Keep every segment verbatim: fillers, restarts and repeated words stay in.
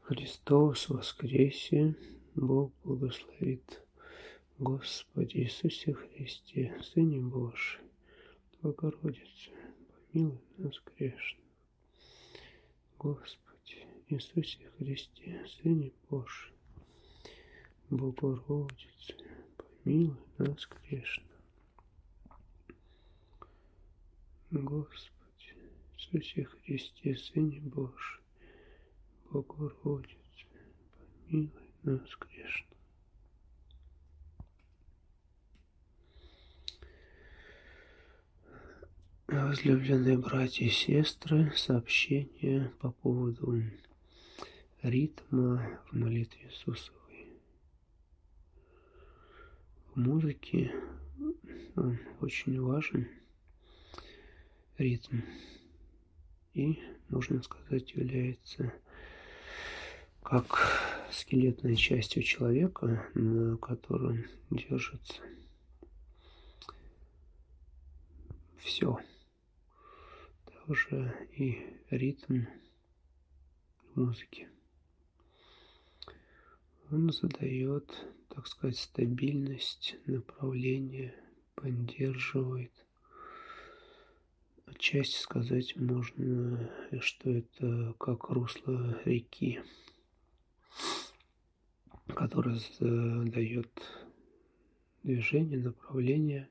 Христос воскресе! Бог благословит! Господи Иисусе Христе, Сыне Божий, Богородица, помилуй нас грешных. Господи Иисусе Христе, Сыне Божий, Богородица, помилуй нас грешных. Господи Иисусе Христе, Сыне Божий, Богородица, помилуй нас грешных. Возлюбленные братья и сестры, сообщение по поводу ритма в молитве Иисусовой. В музыке он очень важен, ритм, и, можно сказать, является как скелетной частью человека, на котором держится все. Также и ритм в музыке. Он задает, так сказать, стабильность, направление, поддерживает. Отчасти сказать можно, что это как русло реки, которое задает движение, направление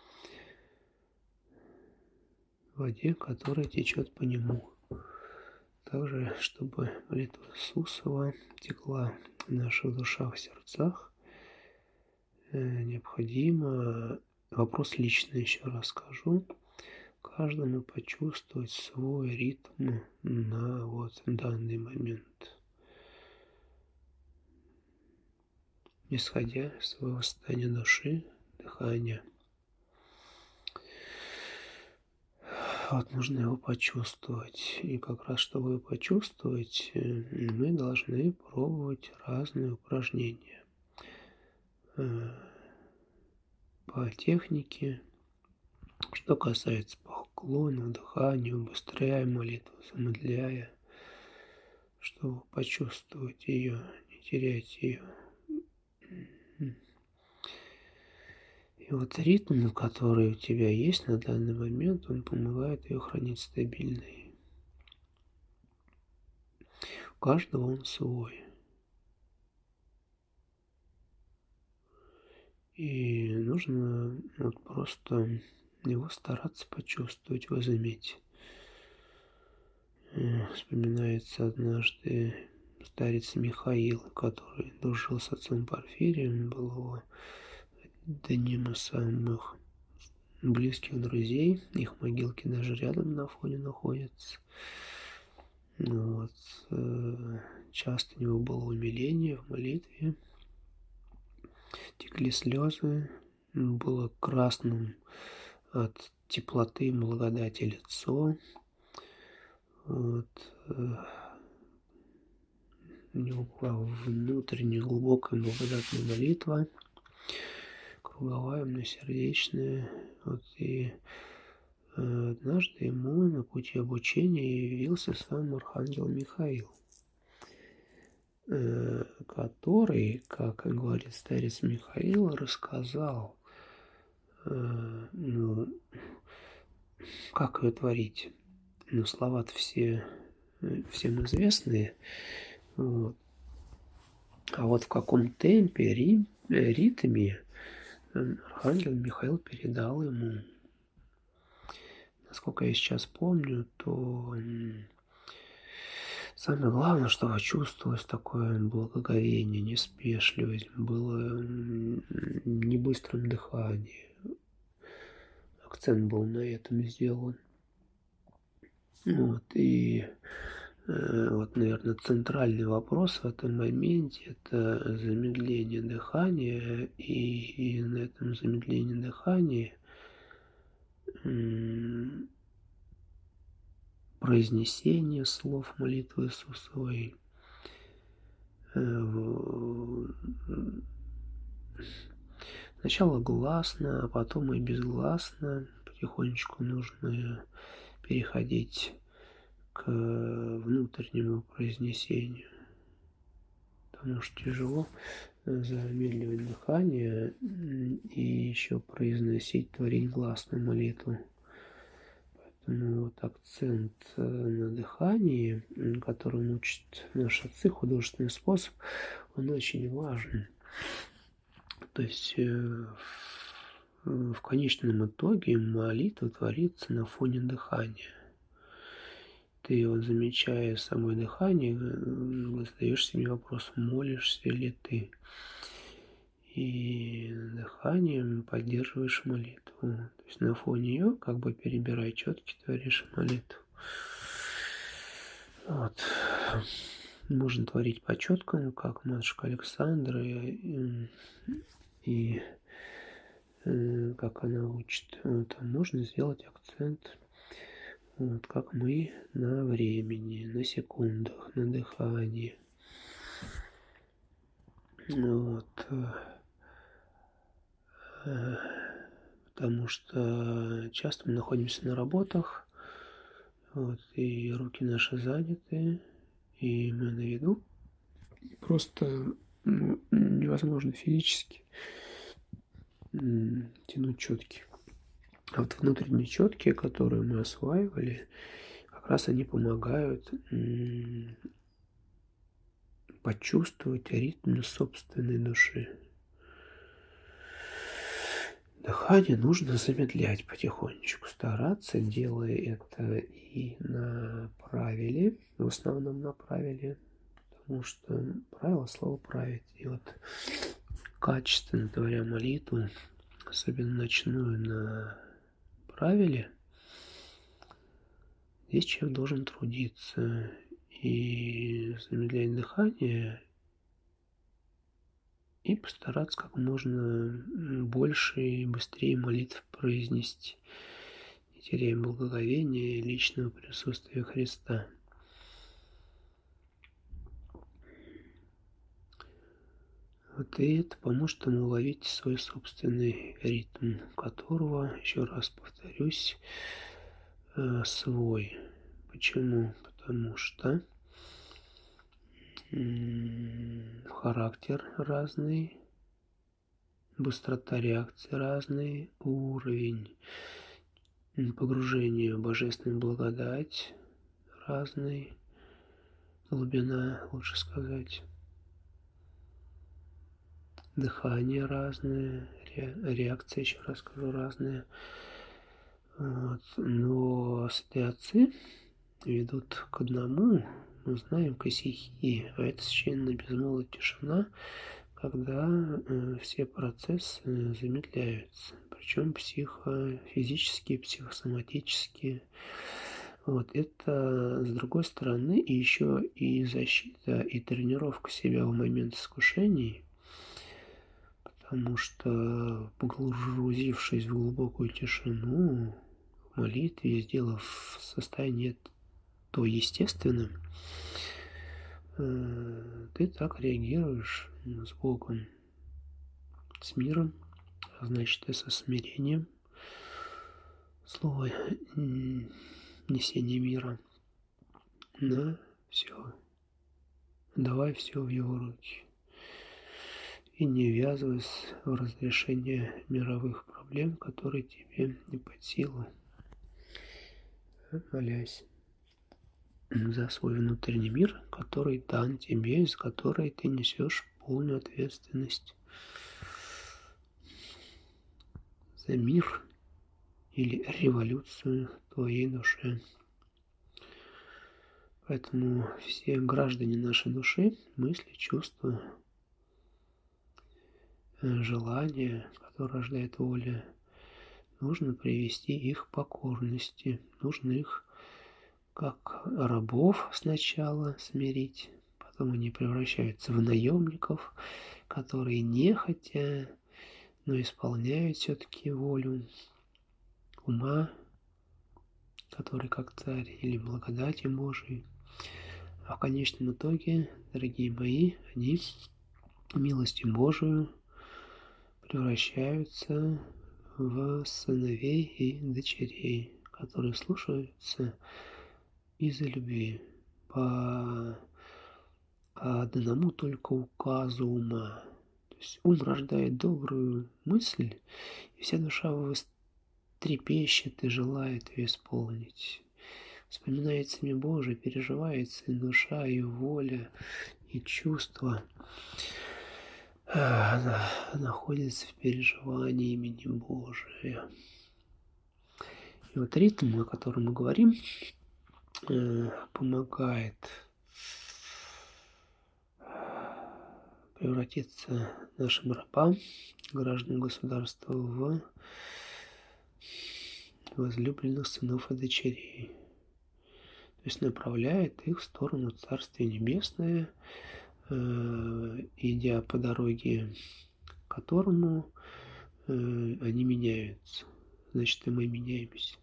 воде, которая течет по нему. Также, чтобы молитва Иисусова текла в наших душах, сердцах, необходимо, вопрос личный, еще раз скажу, каждому почувствовать свой ритм на вот данный момент, исходя из своего состояния души, дыхания. Вот нужно его почувствовать. И как раз, чтобы его почувствовать, мы должны пробовать разные упражнения по технике. Что касается поклона, дыхания, убыстряя молитву, замедляя, чтобы почувствовать ее, не терять ее. И вот ритм, который у тебя есть на данный момент, он помогает ее хранить стабильной. У каждого он свой. И нужно вот просто его стараться почувствовать, возыметь. Вспоминается однажды старец Михаил, который дружил с отцом Порфирием, был его одним из самых близких друзей. Их могилки даже рядом на фоне находятся. Вот. Часто у него было умиление в молитве. Текли слезы. Было красным от теплоты и благодати лицо. Вот. У него была внутренняя глубокая благодатная молитва, круговая, многосердечная. Вот. И однажды ему на пути обучения явился сам архангел Михаил, который, как говорит старец Михаил, рассказал, ну, как ее творить. Ну, слова-то все всем известные. Вот. А вот в каком темпе, рим, ритме архангел Михаил передал ему. Насколько я сейчас помню, то самое главное, что чувствовалось такое благоговение, неспешливость, было не быстрым дыхание. Акцент был на этом сделан. Вот, и вот, наверное, центральный вопрос в этом моменте – это замедление дыхания, и, и на этом замедлении дыхания произнесение слов молитвы Иисусовой, сначала гласно, а потом и безгласно, потихонечку нужно переходить к внутреннему произнесению. потому что тяжело замедливать дыхание и еще произносить, творить гласную молитву. Поэтому вот акцент на дыхании, которым учат наши отцы, художественный способ, он очень важен. То есть в конечном итоге молитва творится на фоне дыхания. Ты вот, замечая самое дыхание, задаешь себе вопрос, молишься ли ты. И дыханием поддерживаешь молитву. То есть на фоне ее, как бы перебирая четки, творишь молитву. Вот. Можно творить по четкам, как матушка Александра, и, и, и как она учит. Вот. А можно сделать акцент, вот, как мы, на времени, на секундах, на дыхании. Вот. Потому что часто мы находимся на работах, вот, и руки наши заняты, и мы на виду. Просто ну, невозможно физически тянуть четки. А вот внутренние четки, которые мы осваивали, как раз они помогают почувствовать ритм собственной души. Дыхание нужно замедлять потихонечку, стараться, делая это и на правиле, в основном на правиле, потому что правило слово править. И вот качественно творя молитву, особенно ночную на правиле, здесь человек должен трудиться и замедлять дыхание, и постараться как можно больше и быстрее молитв произнести, не теряя благоговения и личного присутствия Христа. Вот и это поможет ему уловить свой собственный ритм, которого, еще раз повторюсь, свой. Почему? Потому что характер разный, быстрота реакции разный, уровень погружения в божественную благодать разный, глубина, лучше сказать, дыхание разное, реакция, еще раз скажу, разная. Вот. Но святые ведут к одному, мы знаем, косяки, а это священная безмолвная тишина, когда э, все процессы замедляются, причем психофизические, психосоматические. Вот это, с другой стороны, и еще и защита, и тренировка себя в момент искушений, потому что, погрузившись в глубокую тишину, в молитве, сделав состояние то естественным, ты так реагируешь с Богом, с миром, а значит и со смирением, слово несение мира, на все, давай все в его руки и не ввязываясь в разрешение мировых проблем, которые тебе не под силу, молясь за свой внутренний мир, который дан тебе, из которой ты несешь полную ответственность за мир или революцию в твоей душе. Поэтому все граждане нашей души, мысли, чувства, желания, которые рождает воля, нужно привести их к покорности, нужно их как рабов сначала смирить, потом они превращаются в наемников, которые нехотя, но исполняют все-таки волю ума, который как царь, или благодати Божией. А в конечном итоге, дорогие мои, они милостью Божию превращаются в сыновей и дочерей, которые слушаются из-за любви, по одному только указу ума. То есть ум рождает добрую мысль, и вся душа вострепещет и желает ее исполнить. Вспоминается имя Божие, переживается и душа, и воля, и чувство. Она находится в переживании имени Божия. И вот ритм, о котором мы говорим, помогает превратиться нашим рабам, гражданам государства, в возлюбленных сынов и дочерей. То есть направляет их в сторону Царствия Небесное, идя по дороге, к которому они меняются. Значит, и мы меняемся.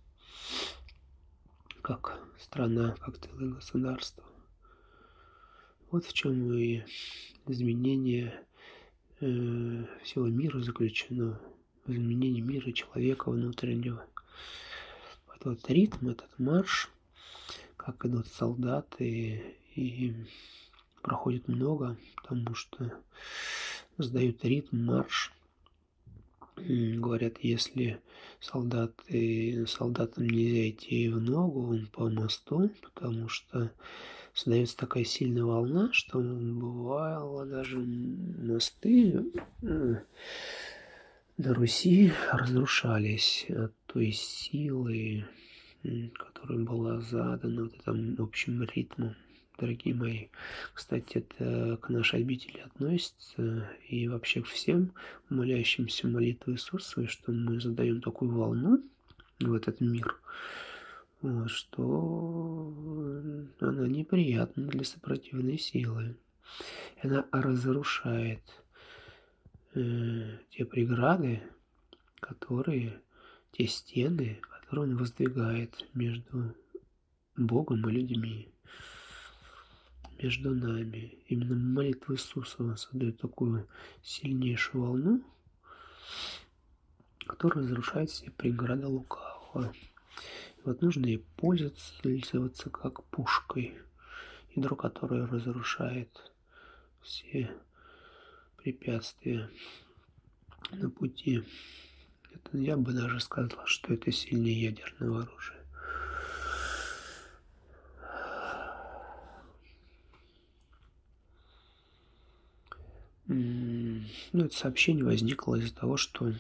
Как страна, как целое государство. Вот в чем и изменение э, всего мира заключено, в изменении мира человека внутреннего. Вот, вот ритм, этот марш, как идут солдаты, и проходит много, потому что задают ритм, марш. Говорят, если солдаты, солдатам нельзя идти в ногу по мосту, потому что создается такая сильная волна, что бывало даже мосты на Руси разрушались от той силы, которая была задана вот этим общим ритмом. Дорогие мои, кстати, это к нашей обители относится и вообще к всем молящимся молитвы Иисуса, что мы задаем такую волну в этот мир, вот, что она неприятна для сопротивной силы. Она разрушает э, те преграды, которые, те стены, которые он воздвигает между Богом и людьми, между нами. Именно молитва Иисуса создает такую сильнейшую волну, которая разрушает все преграды лукавого. И вот нужно ей пользоваться как пушкой, ядро которое разрушает все препятствия на пути. Это, я бы даже сказал, что это сильнее ядерного оружия. Ну, это сообщение возникло из-за того, что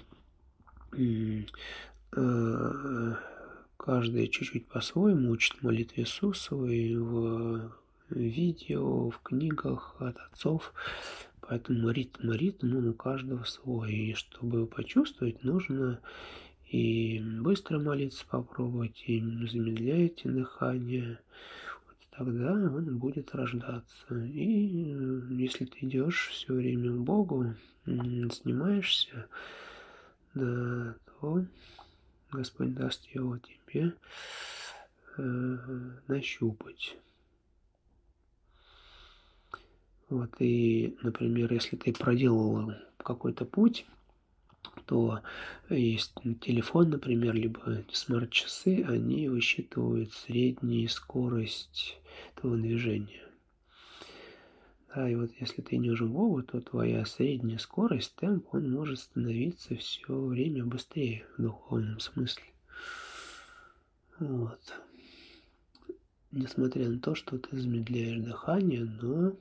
каждый чуть-чуть по-своему учит молитве Иисусовой в видео, в книгах от отцов. Поэтому ритм, ритм, он у каждого свой. И чтобы его почувствовать, нужно и быстро молиться попробовать, и замедляйте дыхание. Тогда он будет рождаться. И если ты идешь все время к Богу, занимаешься, да, то Господь даст его тебе э, нащупать. Вот, и, например, если ты проделал какой-то путь, то есть телефон, например, либо смарт-часы, они высчитывают среднюю скорость твоего движения. Да, и вот если ты идешь в Богу, то твоя средняя скорость, темп, он может становиться все время быстрее в духовном смысле. Вот. Несмотря на то, что ты замедляешь дыхание, но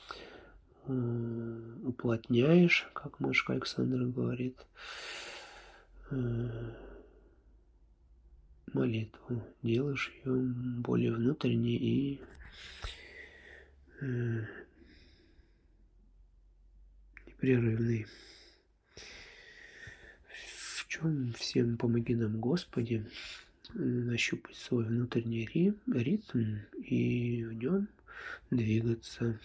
э, уплотняешь, как Машка Александра говорит, э, молитву, делаешь ее более внутренней и э, непрерывной. В чем всем помоги нам, Господи, нащупать свой внутренний ритм и в нем двигаться,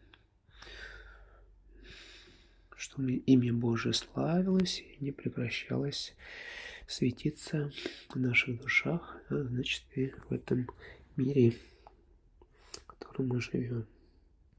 чтобы имя Божие славилось и не прекращалось светиться в наших душах, а значит и в этом мире, в котором мы живем.